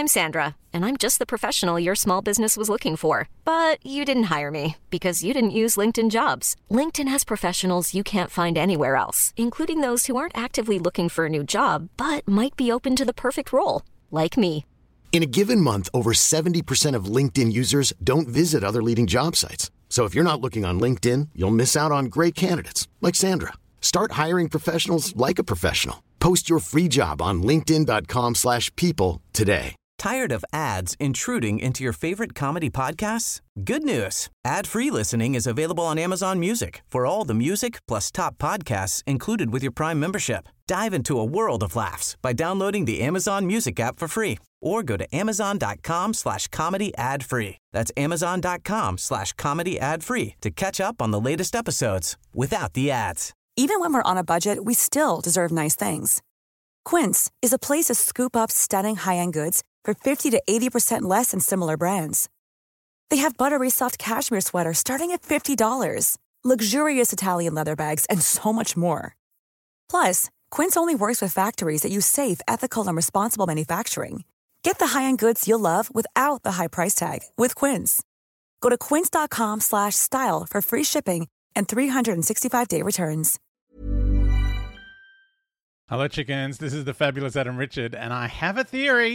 I'm Sandra, and I'm just the professional your small business was looking for. But you didn't hire me because you didn't use LinkedIn Jobs. LinkedIn has professionals you can't find anywhere else, including those who aren't actively looking for a new job, but might be open to the perfect role, like me. In a given month, over 70% of LinkedIn users don't visit other leading job sites. So if you're not looking on LinkedIn, you'll miss out on great candidates like Sandra. Start hiring professionals like a professional. Post your free job on linkedin.com/people today. Tired of ads intruding into your favorite comedy podcasts? Good news. Ad-free listening is available on Amazon Music for all the music plus top podcasts included with your Prime membership. Dive into a world of laughs by downloading the Amazon Music app for free or go to amazon.com/comedy ad-free. That's amazon.com/comedy ad-free to catch up on the latest episodes without the ads. Even when we're on a budget, we still deserve nice things. Quince is a place to scoop up stunning high-end goods for 50 to 80% less than similar brands. They have buttery soft cashmere sweaters starting at $50, luxurious Italian leather bags, and so much more. Plus, Quince only works with factories that use safe, ethical, and responsible manufacturing. Get the high-end goods you'll love without the high price tag with Quince. Go to quince.com/style for free shipping and 365-day returns. Hello, chickens. This is the fabulous Adam Richard, and I have a theory.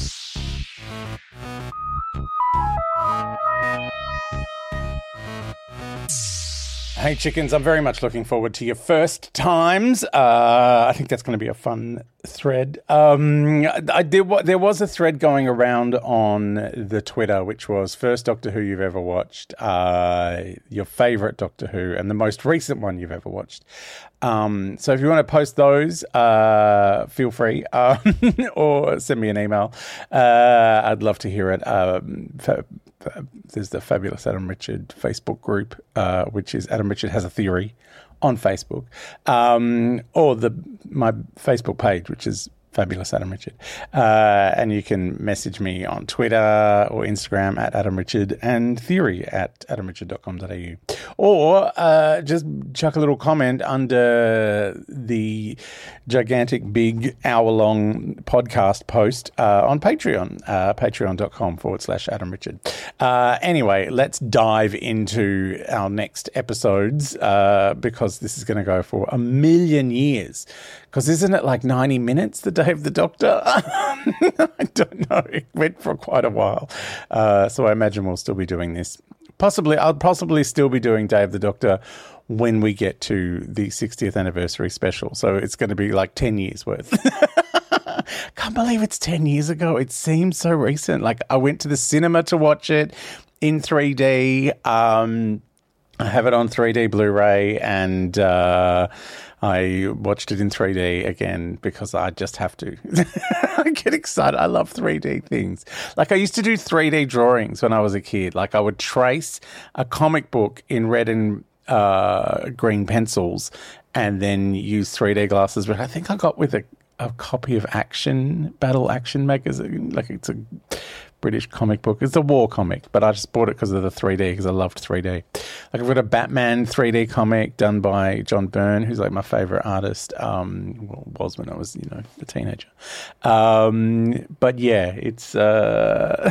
Hey, chickens, I'm very much looking forward to your first times. I think that's going to be a fun thread. There was a thread going around on the Twitter, which was first Doctor Who you've ever watched, your favourite Doctor Who, and the most recent one you've ever watched. So if you want to post those, feel free, or send me an email. I'd love to hear it. There's the Fabulous Adam Richard Facebook group, which is Adam Richard Has a Theory on Facebook, or my Facebook page, which is Fabulous Adam Richard. And you can message me on Twitter or Instagram at Adam Richard and theory at adamrichard.com.au. Or just chuck a little comment under the gigantic, big, hour-long podcast post on Patreon, patreon.com/Adam Richard. Anyway, let's dive into our next episodes because this is going to go for a million years. Because isn't it like 90 minutes, the Day of the Doctor? I don't know. It went for quite a while. So I imagine we'll still be doing this. I'll possibly still be doing Day of the Doctor when we get to the 60th anniversary special. So it's going to be like 10 years worth. Can't believe it's 10 years ago. It seems so recent. Like I went to the cinema to watch it in 3D. I have it on 3D Blu-ray and I watched it in 3D again because I just have to. I get excited. I love 3D things. Like I used to do 3D drawings when I was a kid. Like I would trace a comic book in red and green pencils and then use 3D glasses. But I think I got with a copy of Battle Action magazine. Like it's a British comic book. It's a war comic, but I just bought it because of the 3D, because I loved 3D. Like I've got a Batman 3D comic done by John Byrne, who's like my favorite artist. Was when I was, a teenager. But yeah, it's I'm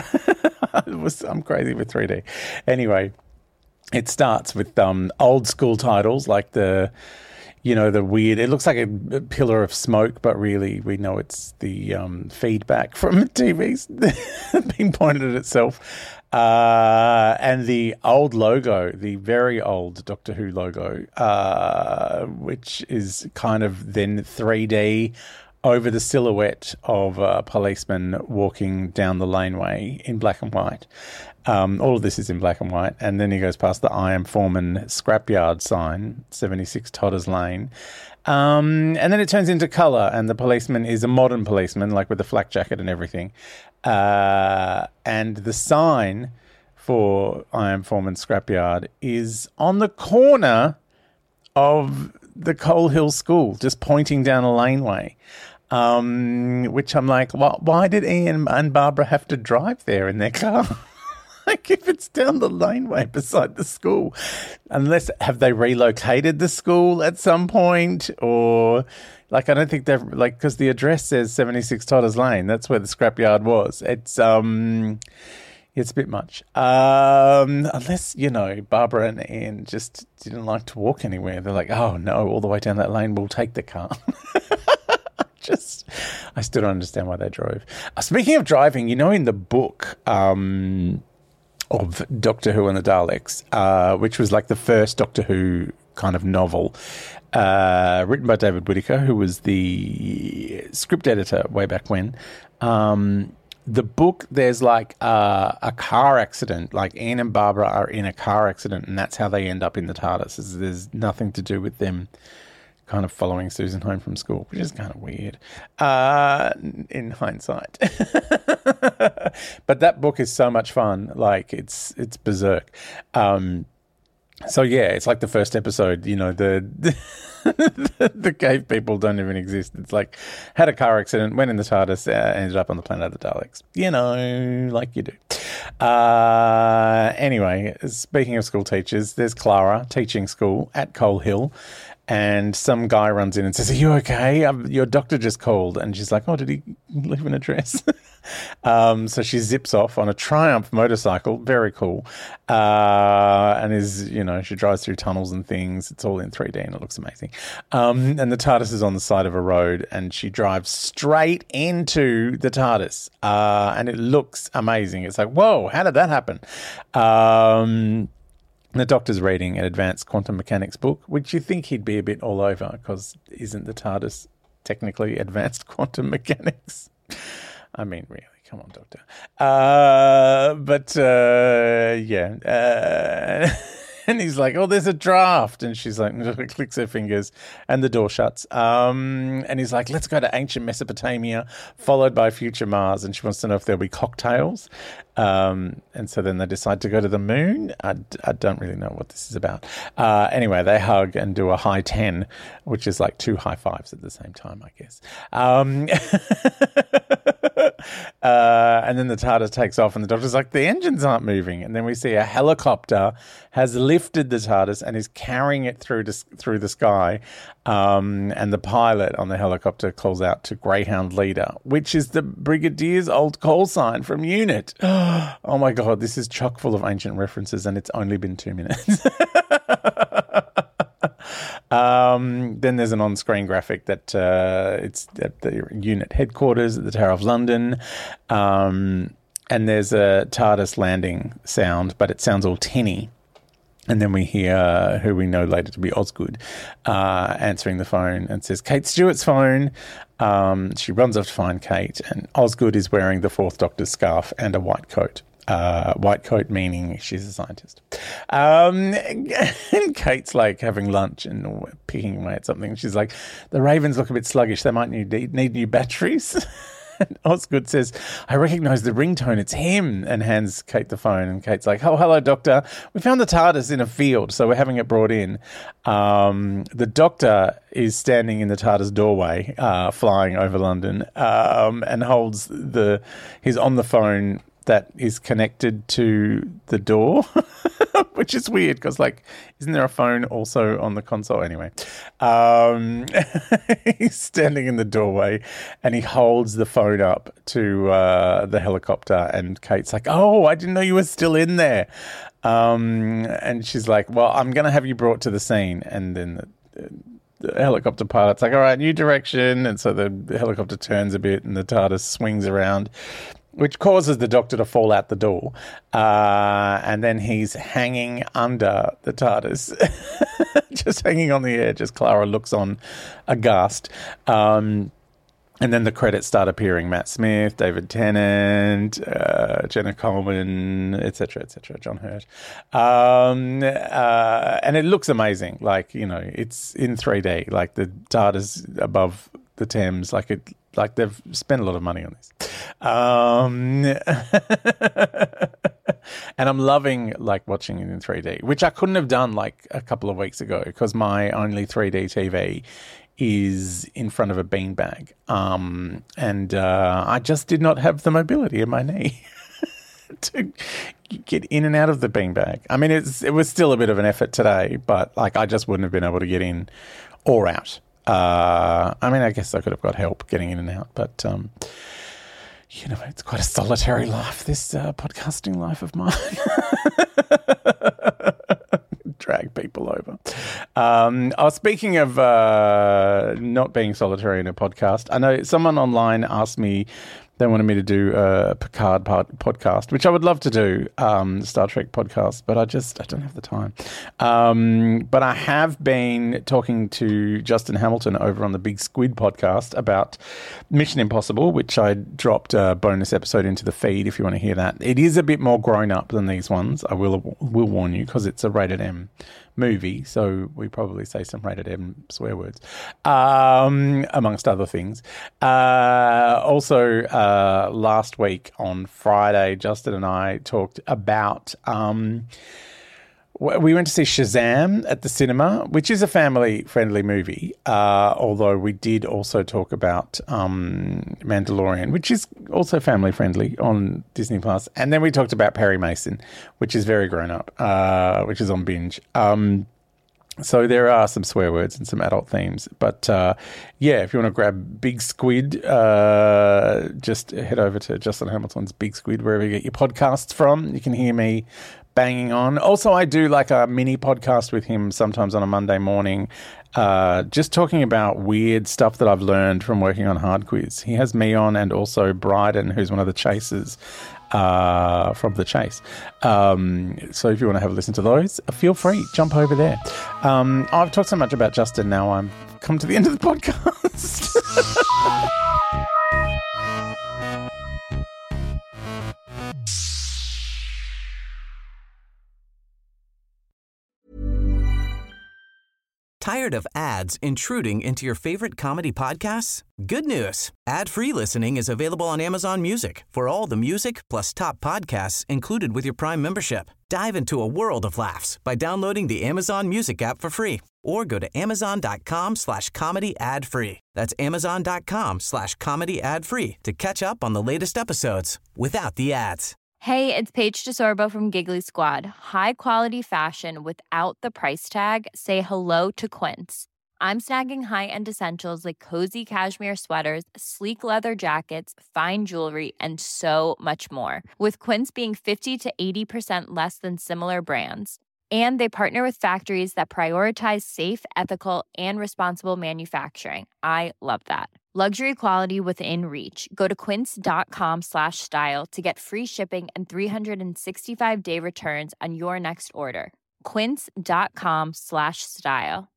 crazy with 3D. Anyway, it starts with old school titles like the weird, it looks like a pillar of smoke, but really we know it's the feedback from TVs being pointed at itself. And the old logo, the very old Doctor Who logo, which is kind of then 3D over the silhouette of a policeman walking down the laneway in black and white. All of this is in black and white. And then he goes past the I Am Foreman scrapyard sign, 76 Todders Lane. And then it turns into colour, and the policeman is a modern policeman, like with a flak jacket and everything. And the sign for I Am Foreman scrapyard is on the corner of the Coal Hill School, just pointing down a laneway. Which I'm like, why did Ian and Barbara have to drive there in their car? Like if it's down the laneway beside the school, have they relocated the school at some point, or Like, I don't think they're like, because the address says 76 Todders Lane. That's where the scrapyard was. It's a bit much. Unless, Barbara and Ian just didn't like to walk anywhere. They're like, oh no, all the way down that lane, we'll take the car. I still don't understand why they drove. Speaking of driving, in the book of Doctor Who and the Daleks, which was like the first Doctor Who kind of novel, written by David Whittaker, who was the script editor way back when. The book, there's like a car accident, like Ian and Barbara are in a car accident, and that's how they end up in the TARDIS. There's nothing to do with them kind of following Susan home from school, which is kind of weird in hindsight. But that book is so much fun. Like, it's berserk. So yeah, it's like the first episode, the cave people don't even exist. It's like, had a car accident, went in the TARDIS, ended up on the planet of the Daleks. Like you do. Anyway, speaking of school teachers, there's Clara teaching school at Coal Hill. And some guy runs in and says, are you okay? Your doctor just called. And she's like, oh, did he leave an address? So she zips off on a Triumph motorcycle. Very cool. And she drives through tunnels and things. It's all in 3D and it looks amazing. And the TARDIS is on the side of a road and she drives straight into the TARDIS. And it looks amazing. It's like, whoa, how did that happen? The Doctor's reading an advanced quantum mechanics book, which you think he'd be a bit all over, because isn't the TARDIS technically advanced quantum mechanics? I mean, really, come on, Doctor. And he's like, oh, there's a draft. And she's like, clicks her fingers and the door shuts. And he's like, let's go to ancient Mesopotamia, followed by future Mars. And she wants to know if there'll be cocktails. And so then they decide to go to the moon. I don't really know what this is about. Anyway, they hug and do a high 10, which is like 2 high fives at the same time, I guess. And then the TARDIS takes off and the Doctor's like, the engines aren't moving. And then we see a helicopter has lifted the TARDIS and is carrying it through the sky. And the pilot on the helicopter calls out to Greyhound Leader, which is the Brigadier's old call sign from UNIT. Oh my God, this is chock full of ancient references and it's only been 2 minutes. Then there's an on-screen graphic that it's at the unit headquarters at the Tower of London. And there's a TARDIS landing sound, but it sounds all tinny. And then we hear who we know later to be Osgood answering the phone and says, Kate Stewart's phone. She runs off to find Kate, and Osgood is wearing the Fourth Doctor's scarf and a white coat. White coat meaning she's a scientist. And Kate's like having lunch and picking away at something. She's like, the Ravens look a bit sluggish. They might need new batteries. And Osgood says, I recognise the ringtone. It's him. And hands Kate the phone. And Kate's like, oh, hello, Doctor. We found the TARDIS in a field, so we're having it brought in. The Doctor is standing in the TARDIS doorway, flying over London, and he's on the phone that is connected to the door, which is weird because, like, isn't there a phone also on the console? Anyway, he's standing in the doorway and he holds the phone up to the helicopter, and Kate's like, oh, I didn't know you were still in there. And she's like, well, I'm going to have you brought to the scene. And then the helicopter pilot's like, all right, new direction. And so the helicopter turns a bit and the TARDIS swings around, which causes the Doctor to fall out the door. And then he's hanging under the TARDIS, just hanging on the edge as Clara looks on aghast. And then the credits start appearing. Matt Smith, David Tennant, Jenna Coleman, etc., John Hurt. And it looks amazing. Like, it's in 3D. Like, the TARDIS above the Thames, like they've spent a lot of money on this. And I'm loving, like, watching it in 3D, which I couldn't have done, like, a couple of weeks ago because my only 3D TV is in front of a beanbag. And I just did not have the mobility in my knee to get in and out of the beanbag. I mean, it was still a bit of an effort today, but, like, I just wouldn't have been able to get in or out. I mean, I guess I could have got help getting in and out, but you know, it's quite a solitary life, this podcasting life of mine. Drag people over. Speaking of not being solitary in a podcast, I know someone online asked me, they wanted me to do a Picard podcast, which I would love to do, Star Trek podcast, but I don't have the time. But I have been talking to Justin Hamilton over on the Big Squid podcast about Mission Impossible, which I dropped a bonus episode into the feed if you want to hear that. It is a bit more grown up than these ones, I will warn you, because it's a rated M movie, so we probably say some rated M swear words, amongst other things. Also, last week on Friday, Justin and I talked about we went to see Shazam at the cinema, which is a family-friendly movie, although we did also talk about Mandalorian, which is also family-friendly on Disney+. And then we talked about Perry Mason, which is very grown-up, which is on Binge. So there are some swear words and some adult themes. But, yeah, if you want to grab Big Squid, just head over to Justin Hamilton's Big Squid, wherever you get your podcasts from. You can hear me banging on. Also, I do like a mini podcast with him sometimes on a Monday morning, just talking about weird stuff that I've learned from working on Hard Quiz. He has me on and also Bryden, who's one of the chasers from The Chase. So if you want to have a listen to those, feel free, jump over there. I've talked so much about Justin now, I'm come to the end of the podcast. Tired of ads intruding into your favorite comedy podcasts? Good news. Ad-free listening is available on Amazon Music for all the music plus top podcasts included with your Prime membership. Dive into a world of laughs by downloading the Amazon Music app for free or go to amazon.com/comedy ad-free. That's amazon.com/comedy ad-free to catch up on the latest episodes without the ads. Hey, it's Paige DeSorbo from Giggly Squad. High quality fashion without the price tag. Say hello to Quince. I'm snagging high-end essentials like cozy cashmere sweaters, sleek leather jackets, fine jewelry, and so much more. With Quince being 50 to 80% less than similar brands. And they partner with factories that prioritize safe, ethical, and responsible manufacturing. I love that. Luxury quality within reach. Go to quince.com/style to get free shipping and 365-day returns on your next order. Quince.com/style.